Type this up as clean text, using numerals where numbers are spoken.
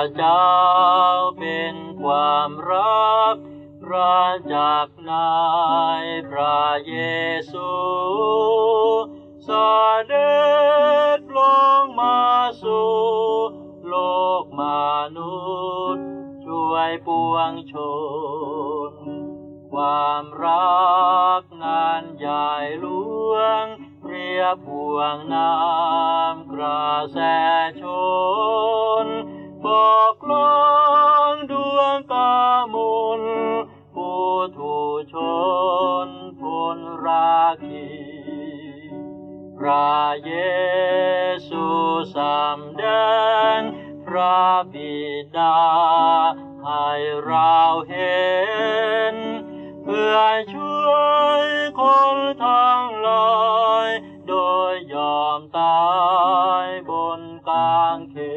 เจ้าเป็นความรักพระจากนายพระเยซูเสด็จลงมาสู่โลกมนุษย์ช่วยปวงชนความรักงานใหญ่หลวงเปรียบพวงน้ำกระแสชนบอกลองดวงกามลผู้ถูชนพลราคีพระเยซูสำแดงพระบิดาให้เราเห็นเพื่อช่วยคนทั้งหลายโดยยอมตายบนกางเขน